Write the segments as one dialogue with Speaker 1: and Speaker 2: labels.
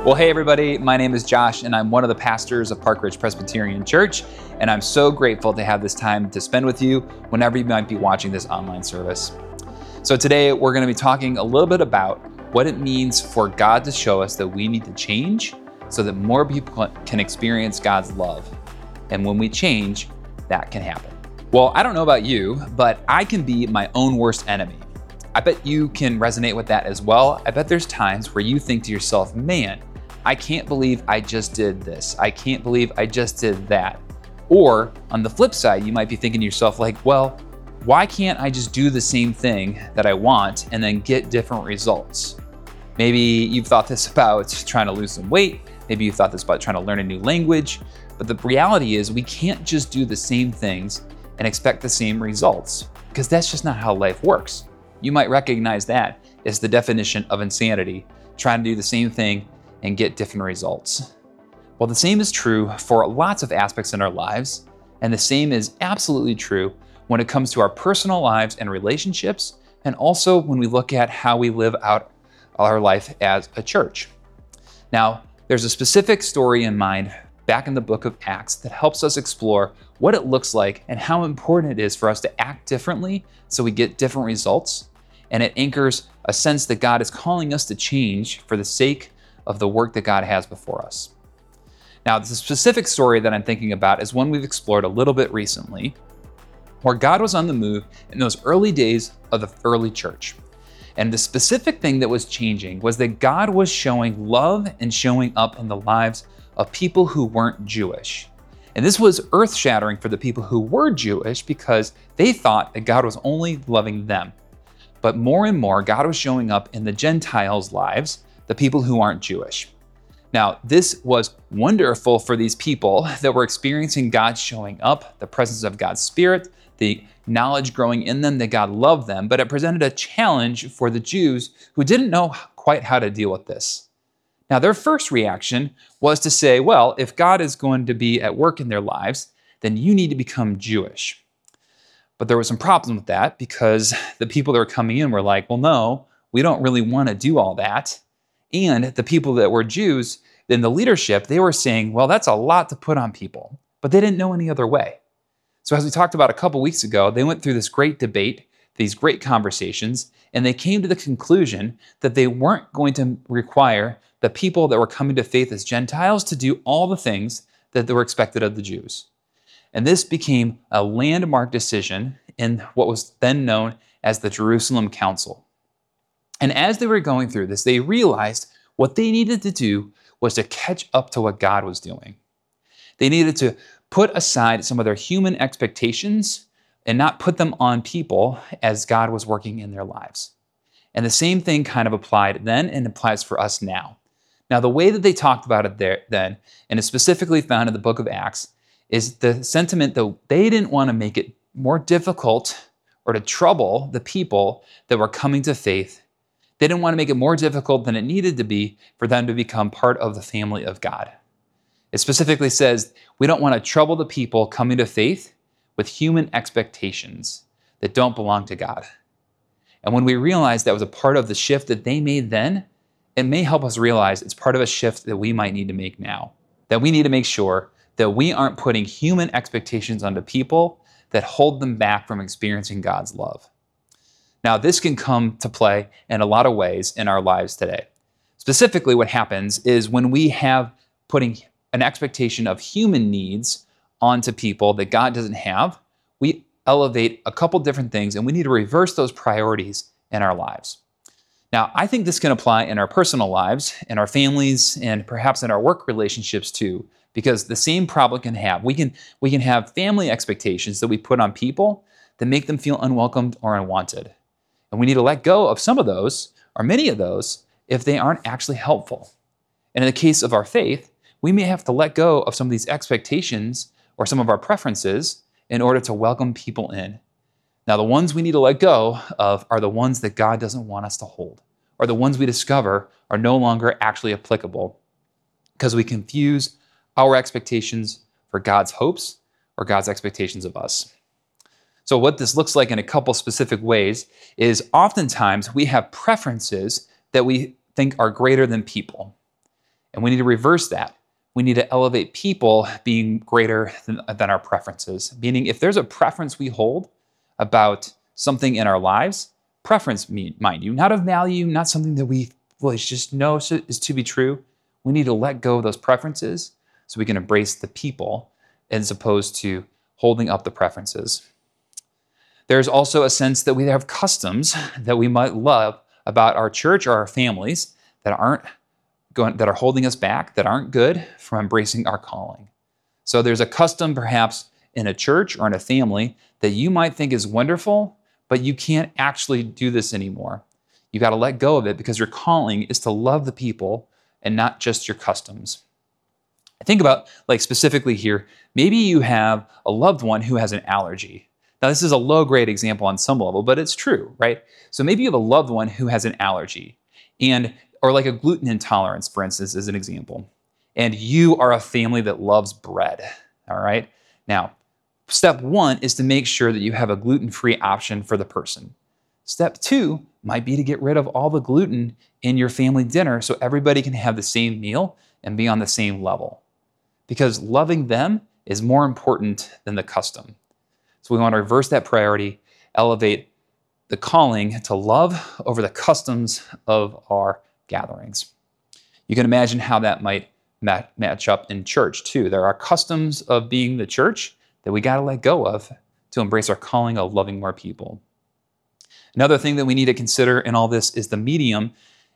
Speaker 1: Well, hey everybody, my name is Josh and I'm one of the pastors of Park Ridge Presbyterian Church, and I'm so grateful to have this time to spend with you whenever you might be watching this online service. So today we're going to be talking a little bit about what it means for God to show us that we need to change so that more people can experience God's love. And when we change, that can happen. Well, I don't know about you, but I can be my own worst enemy. I bet you can resonate with that as well. I bet there's times where you think to yourself, man, I can't believe I just did this. I can't believe I just did that. Or on the flip side, you might be thinking to yourself like, well, why can't I just do the same thing that I want and then get different results? Maybe you've thought this about trying to lose some weight. Maybe you thought this about trying to learn a new language. But the reality is we can't just do the same things and expect the same results, because that's just not how life works. You might recognize that as the definition of insanity, trying to do the same thing and get different results. Well, the same is true for lots of aspects in our lives, and the same is absolutely true when it comes to our personal lives and relationships, and also when we look at how we live out our life as a church. Now, there's a specific story in mind back in the book of Acts that helps us explore what it looks like and how important it is for us to act differently so we get different results, and it anchors a sense that God is calling us to change for the sake of the work that God has before us. Now, the specific story that I'm thinking about is one we've explored a little bit recently, where God was on the move in those early days of the early church. And the specific thing that was changing was that God was showing love and showing up in the lives of people who weren't Jewish. And this was earth-shattering for the people who were Jewish because they thought that God was only loving them. But more and more, God was showing up in the Gentiles' lives, the people who aren't Jewish. Now, this was wonderful for these people that were experiencing God showing up, the presence of God's Spirit, the knowledge growing in them that God loved them, but it presented a challenge for the Jews who didn't know quite how to deal with this. Now, their first reaction was to say, well, if God is going to be at work in their lives, then you need to become Jewish. But there was some problems with that because the people that were coming in were like, well, no, we don't really want to do all that. And the people that were Jews in the leadership, they were saying, well, that's a lot to put on people, but they didn't know any other way. So as we talked about a couple weeks ago, they went through this great debate, these great conversations, and they came to the conclusion that they weren't going to require the people that were coming to faith as Gentiles to do all the things that were expected of the Jews. And this became a landmark decision in what was then known as the Jerusalem Council. And as they were going through this, they realized what they needed to do was to catch up to what God was doing. They needed to put aside some of their human expectations and not put them on people as God was working in their lives. And the same thing kind of applied then and applies for us now. Now, the way that they talked about it there then, and it's specifically found in the book of Acts, is the sentiment that they didn't want to make it more difficult or to trouble the people that were coming to faith. They didn't want to make it more difficult than it needed to be for them to become part of the family of God. It specifically says, we don't want to trouble the people coming to faith with human expectations that don't belong to God. And when we realize that was a part of the shift that they made then, it may help us realize it's part of a shift that we might need to make now. That we need to make sure that we aren't putting human expectations onto people that hold them back from experiencing God's love. Now, this can come to play in a lot of ways in our lives today. Specifically, what happens is when we have putting an expectation of human needs onto people that God doesn't have, we elevate a couple different things, and we need to reverse those priorities in our lives. Now, I think this can apply in our personal lives, in our families, and perhaps in our work relationships too, because the same problem can have. We can have family expectations that we put on people that make them feel unwelcomed or unwanted. And we need to let go of some of those, or many of those, if they aren't actually helpful. And in the case of our faith, we may have to let go of some of these expectations or some of our preferences in order to welcome people in. Now, the ones we need to let go of are the ones that God doesn't want us to hold, or the ones we discover are no longer actually applicable because we confuse our expectations for God's hopes or God's expectations of us. So what this looks like in a couple specific ways is oftentimes we have preferences that we think are greater than people. And we need to reverse that. We need to elevate people being greater than our preferences. Meaning, if there's a preference we hold about something in our lives, preference, mind you, not a value, not something that we just know is to be true. We need to let go of those preferences so we can embrace the people as opposed to holding up the preferences. There's also a sense that we have customs that we might love about our church or our families that are holding us back, that aren't good from embracing our calling. So there's a custom perhaps in a church or in a family that you might think is wonderful, but you can't actually do this anymore. You got to let go of it because your calling is to love the people and not just your customs. I think about, specifically here, maybe you have a loved one who has an allergy. Now, this is a low-grade example on some level, but it's true, right? So maybe you have a loved one who has an allergy, or like a gluten intolerance, for instance, as an example. And you are a family that loves bread, all right? Now, step one is to make sure that you have a gluten-free option for the person. Step two might be to get rid of all the gluten in your family dinner so everybody can have the same meal and be on the same level. Because loving them is more important than the custom. So we want to reverse that priority, elevate the calling to love over the customs of our gatherings. You can imagine how that might match up in church too. There are customs of being the church that we got to let go of to embrace our calling of loving more people. Another thing that we need to consider in all this is the medium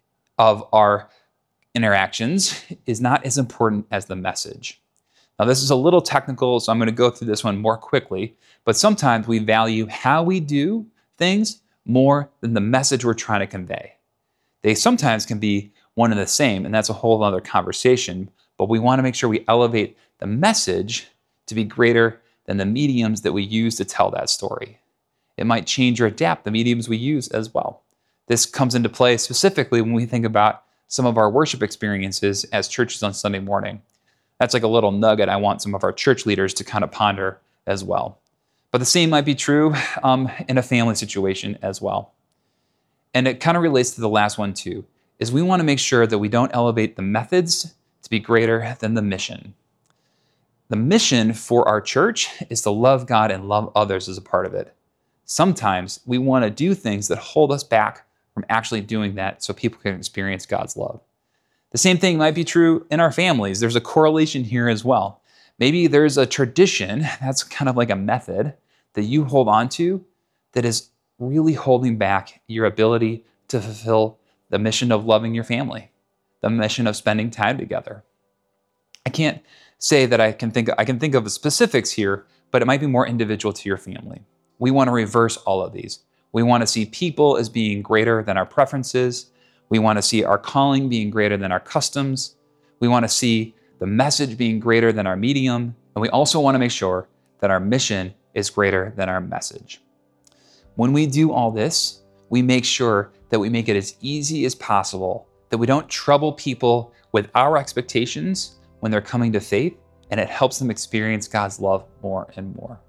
Speaker 1: of our interactions is not as important as the message. Now, this is a little technical, so I'm going to go through this one more quickly, but sometimes we value how we do things more than the message we're trying to convey. They sometimes can be one and the same, and that's a whole other conversation, but we want to make sure we elevate the message to be greater than the mediums that we use to tell that story. It might change or adapt the mediums we use as well. This comes into play specifically when we think about some of our worship experiences as churches on Sunday morning. That's like a little nugget I want some of our church leaders to kind of ponder as well. But the same might be true in a family situation as well. And it kind of relates to the last one too, is we want to make sure that we don't elevate the methods to be greater than the mission. The mission for our church is to love God and love others as a part of it. Sometimes we want to do things that hold us back from actually doing that so people can experience God's love. The same thing might be true in our families. There's a correlation here as well. Maybe there's a tradition that's kind of like a method that you hold on to that is really holding back your ability to fulfill the mission of loving your family, the mission of spending time together. I can't say that I can think of the specifics here, but it might be more individual to your family. We want to reverse all of these. We want to see people as being greater than our preferences. We want to see our calling being greater than our customs. We want to see the message being greater than our medium. And we also want to make sure that our mission is greater than our message. When we do all this, we make sure that we make it as easy as possible, that we don't trouble people with our expectations when they're coming to faith, and it helps them experience God's love more and more.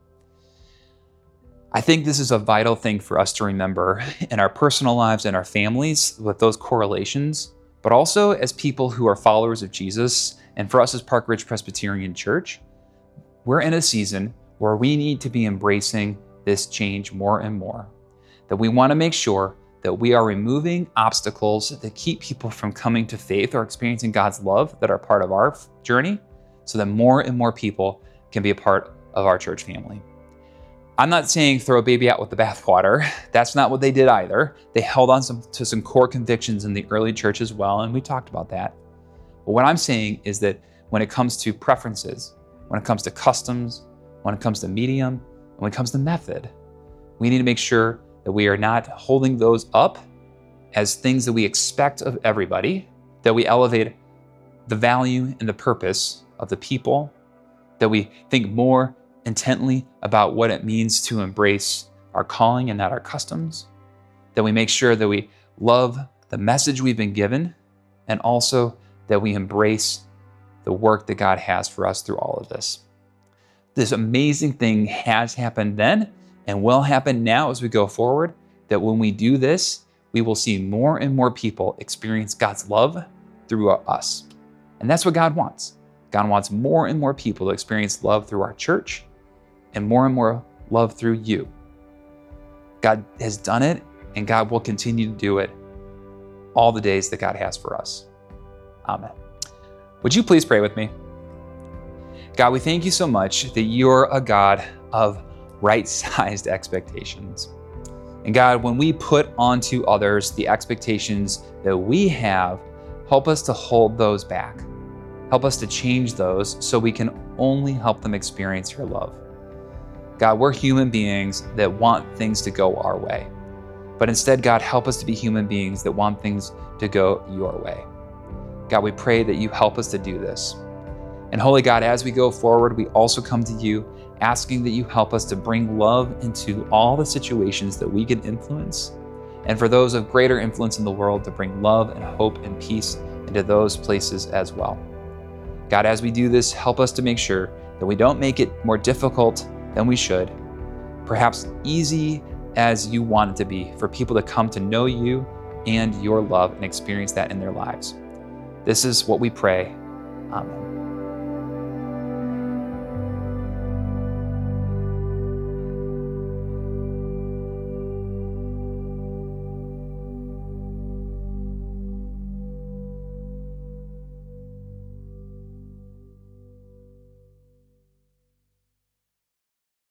Speaker 1: I think this is a vital thing for us to remember in our personal lives and our families with those correlations, but also as people who are followers of Jesus, and for us as Park Ridge Presbyterian Church, we're in a season where we need to be embracing this change more and more. That we want to make sure that we are removing obstacles that keep people from coming to faith or experiencing God's love that are part of our journey, so that more and more people can be a part of our church family. I'm not saying throw a baby out with the bathwater. That's not what they did either. They held on to some core convictions in the early church as well, and we talked about that. But what I'm saying is that when it comes to preferences, when it comes to customs, when it comes to medium, and when it comes to method, we need to make sure that we are not holding those up as things that we expect of everybody, that we elevate the value and the purpose of the people, that we think more intently about what it means to embrace our calling and not our customs, that we make sure that we love the message we've been given, and also that we embrace the work that God has for us through all of this. This amazing thing has happened then and will happen now as we go forward, that when we do this, we will see more and more people experience God's love through us. And that's what God wants. God wants more and more people to experience love through our church and more love through you. God has done it, and God will continue to do it all the days that God has for us. Amen. Would you please pray with me? God, we thank you so much that you're a God of right-sized expectations. And God, when we put onto others the expectations that we have, help us to hold those back. Help us to change those so we can only help them experience your love. God, we're human beings that want things to go our way. But instead, God, help us to be human beings that want things to go your way. God, we pray that you help us to do this. And Holy God, as we go forward, we also come to you asking that you help us to bring love into all the situations that we can influence. And for those of greater influence in the world, to bring love and hope and peace into those places as well. God, as we do this, help us to make sure that we don't make it more difficult than we should, perhaps easy as you want it to be for people to come to know you and your love and experience that in their lives. This is what we pray. Amen.